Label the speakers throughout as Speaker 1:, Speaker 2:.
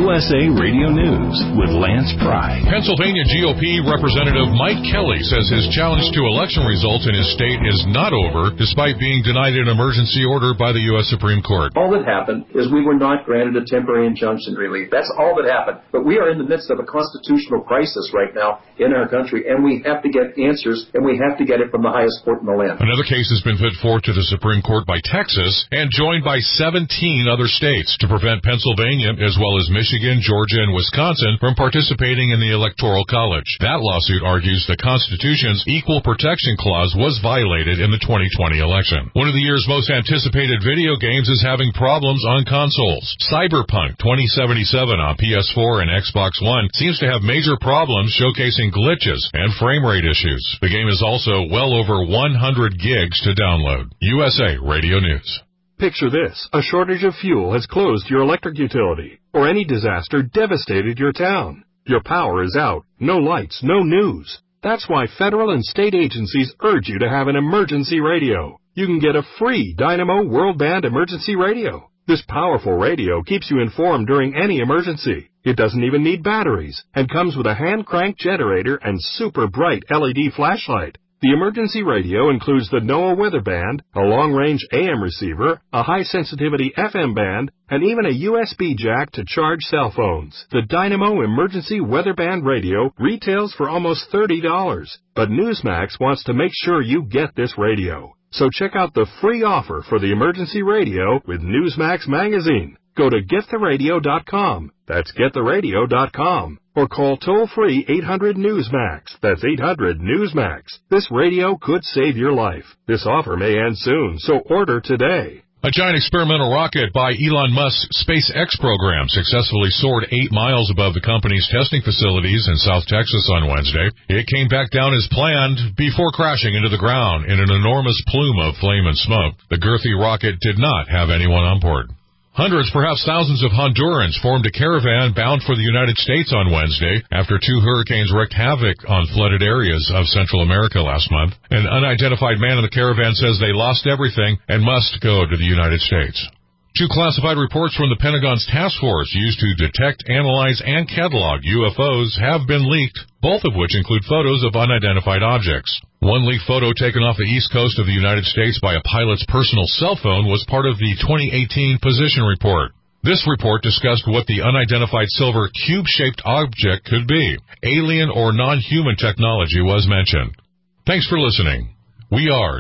Speaker 1: USA Radio News with Lance Pry.
Speaker 2: Pennsylvania GOP Representative Mike Kelly says his challenge to election results in his state is not over, despite being denied an emergency order by the U.S. Supreme Court.
Speaker 3: All that happened is we were not granted a temporary injunction relief. That's all that happened. But we are in the midst of a constitutional crisis right now in our country, and we have to get answers, and we have to get it from the highest court in the land.
Speaker 2: Another case has been put forth to the Supreme Court by Texas and joined by 17 other states to prevent Pennsylvania, as well as Michigan, Georgia, and Wisconsin from participating in the Electoral College. That lawsuit argues the Constitution's Equal Protection Clause was violated in the 2020 election. One of the year's most anticipated video games is having problems on consoles. Cyberpunk 2077 on PS4 and Xbox One seems to have major problems, showcasing glitches and frame rate issues. The game is also well over 100 gigs to download. USA Radio News.
Speaker 4: Picture this. A shortage of fuel has closed your electric utility, or any disaster devastated your town. Your power is out. No lights, no news. That's why federal and state agencies urge you to have an emergency radio. You can get a free Dynamo World Band emergency radio. This powerful radio keeps you informed during any emergency. It doesn't even need batteries and comes with a hand-crank generator and super bright LED flashlight. The emergency radio includes the NOAA weather band, a long-range AM receiver, a high-sensitivity FM band, and even a USB jack to charge cell phones. The Dynamo Emergency Weather Band radio retails for almost $30, but Newsmax wants to make sure you get this radio. So check out the free offer for the emergency radio with Newsmax magazine. Go to gettheradio.com. That's gettheradio.com. Or call toll-free 800-NEWSMAX. That's 800-NEWSMAX. This radio could save your life. This offer may end soon, so order today.
Speaker 2: A giant experimental rocket by Elon Musk's SpaceX program successfully soared 8 miles above the company's testing facilities in South Texas on Wednesday. It came back down as planned before crashing into the ground in an enormous plume of flame and smoke. The girthy rocket did not have anyone on board. Hundreds, perhaps thousands of Hondurans formed a caravan bound for the United States on Wednesday after 2 hurricanes wreaked havoc on flooded areas of Central America last month. An unidentified man in the caravan says they lost everything and must go to the United States. 2 classified reports from the Pentagon's task force used to detect, analyze, and catalog UFOs have been leaked, both of which include photos of unidentified objects. One leaked photo taken off the east coast of the United States by a pilot's personal cell phone was part of the 2018 position report. This report discussed what the unidentified silver cube-shaped object could be. Alien or non-human technology was mentioned. Thanks for listening. We are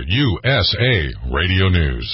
Speaker 2: USA Radio News.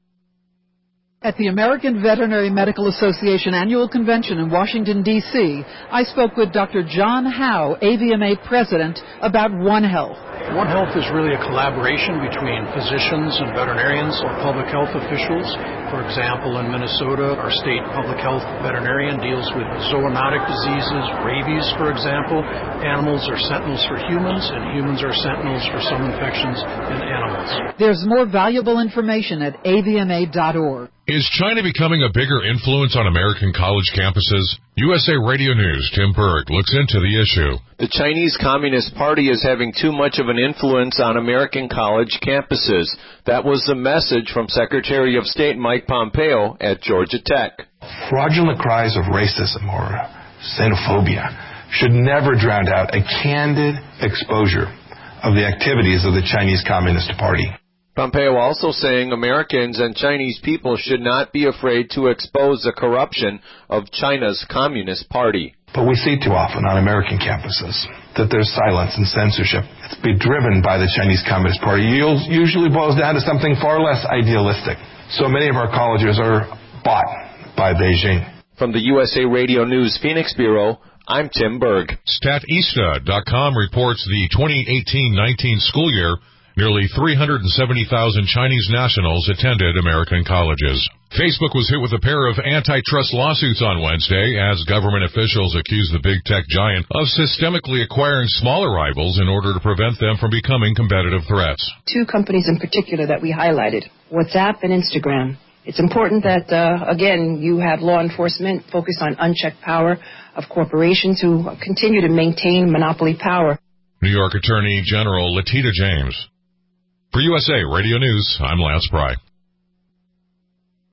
Speaker 5: At the American Veterinary Medical Association Annual Convention in Washington, D.C., I spoke with Dr. John Howe, AVMA President, about One Health.
Speaker 6: One Health is really a collaboration between physicians and veterinarians or public health officials. For example, in Minnesota, our state public health veterinarian deals with zoonotic diseases, rabies, for example. Animals are sentinels for humans, and humans are sentinels for some infections in animals.
Speaker 5: There's more valuable information at avma.org.
Speaker 2: Is China becoming a bigger influence on American college campuses? USA Radio News' Tim Berg looks into the issue.
Speaker 7: The Chinese Communist Party is having too much of an influence on American college campuses. That was the message from Secretary of State Mike Pompeo at Georgia Tech.
Speaker 8: Fraudulent cries of racism or xenophobia should never drown out a candid exposure of the activities of the Chinese Communist Party.
Speaker 7: Pompeo also saying Americans and Chinese people should not be afraid to expose the corruption of China's Communist Party.
Speaker 8: But we see too often on American campuses that there's silence and censorship. It's been driven by the Chinese Communist Party. It usually boils down to something far less idealistic. So many of our colleges are bought by Beijing.
Speaker 7: From the USA Radio News Phoenix Bureau, I'm Tim Berg.
Speaker 2: Statista.com reports the 2018-19 school year, nearly 370,000 Chinese nationals attended American colleges. Facebook was hit with a pair of antitrust lawsuits on Wednesday as government officials accused the big tech giant of systemically acquiring smaller rivals in order to prevent them from becoming competitive threats.
Speaker 9: 2 companies in particular that we highlighted, WhatsApp and Instagram. It's important that, again, you have law enforcement focus on unchecked power of corporations who continue to maintain monopoly power.
Speaker 2: New York Attorney General Letitia James. For USA Radio News, I'm Lance Pry.